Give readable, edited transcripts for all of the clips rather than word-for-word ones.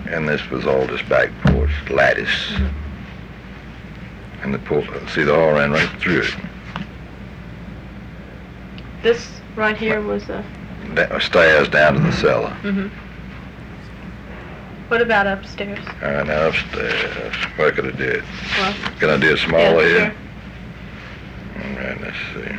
And this was all this back porch, lattice. And the porch, see, the hall ran right through it. This right here was a... Stairs down to the cellar. What about upstairs? Now upstairs, where could I do it? Well, Can I do it smaller yeah, here? Sure. All right, let's see.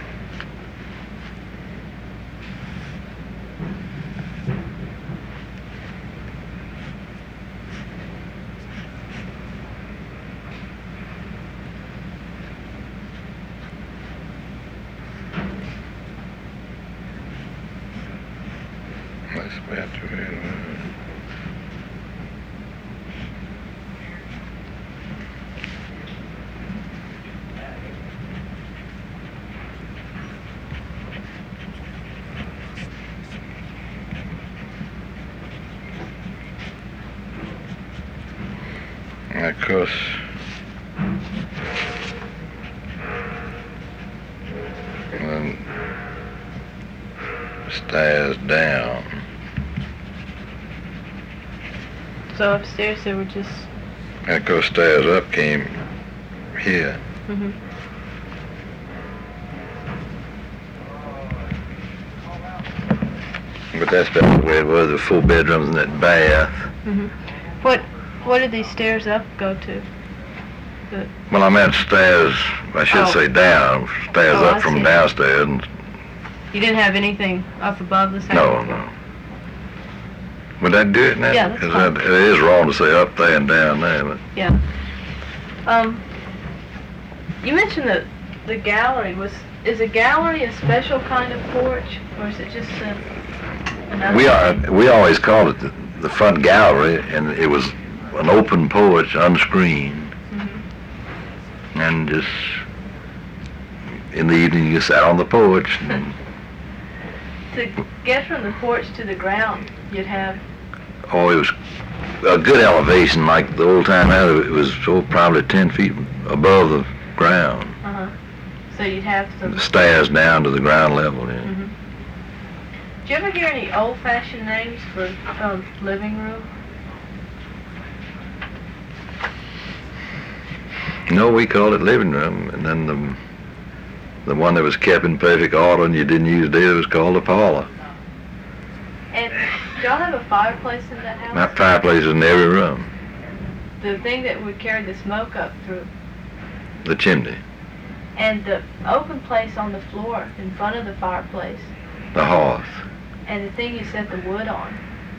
Let's bet of course, then stairs down. So upstairs they were just... And of course, stairs up came here. But that's about the way it was, the 4 bedrooms and that bath. What did these stairs up go to? Well, I meant stairs, I should say down, stairs Oh, up I from see. downstairs. And You didn't have anything up above this house? no. Would that do it now? Yeah, that's fine. It is wrong to say up there and down there, but Yeah. You mentioned the gallery. Is a gallery a special kind of porch, or is it just another? we always called it the front gallery, and it was an open porch, unscreened. And just in the evening you sat on the porch. And To get from the porch to the ground, you'd have... it was a good elevation, like the old time house. It was probably 10 feet above the ground. So you'd have some... The stairs down to the ground level. Yeah. Did you ever hear any old-fashioned names for living room? No, we called it living room, and then the one that was kept in perfect order and you didn't use it was called a parlor. And did y'all have a fireplace in that house? That fireplace was in every room. The thing that would carry the smoke up through. The chimney. And the open place on the floor in front of the fireplace. The hearth. And the thing you set the wood on.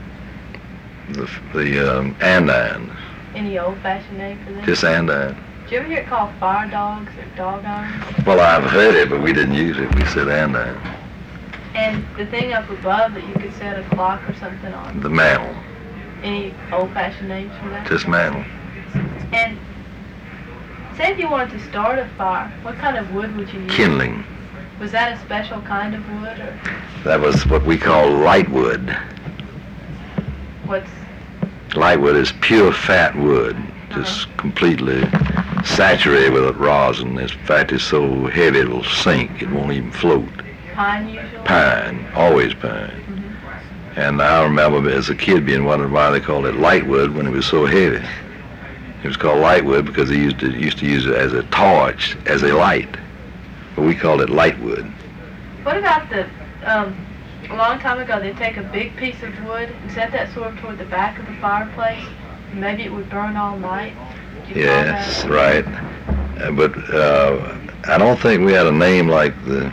The andirons. Any old-fashioned name for that? Just andirons. Did you ever hear it called fire dogs or dog irons? Well, I've heard it, but we didn't use it. We said andirons. And the thing up above that you could set a clock or something on. The mantle. Any old-fashioned names for that? Just mantle. And say if you wanted to start a fire, what kind of wood would you use? Kindling. Was that a special kind of wood, or That was what we call lightwood. what's... Lightwood is pure fat wood, just completely saturated with rosin. In fact, it's so heavy it'll sink. It won't even float. Pine usually? Pine, always pine. And I remember as a kid being wondering why they called it lightwood when it was so heavy. It was called lightwood because they used to use it as a torch, as a light. But we called it lightwood. What about the, a long time ago they'd take a big piece of wood and set that sort of toward the back of the fireplace, and maybe it would burn all night? Did you call Yes, that? right. But I don't think we had a name like the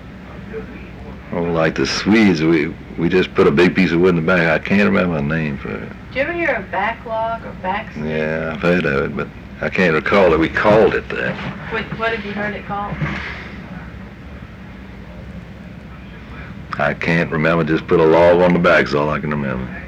Swedes. We just put a big piece of wood in the back. I can't remember a name for it. Did you ever hear of backlog or backstop? Yeah, I've heard of it, but I can't recall that we called it that. What have you heard it called? I can't remember. Just put a log on the back is all I can remember.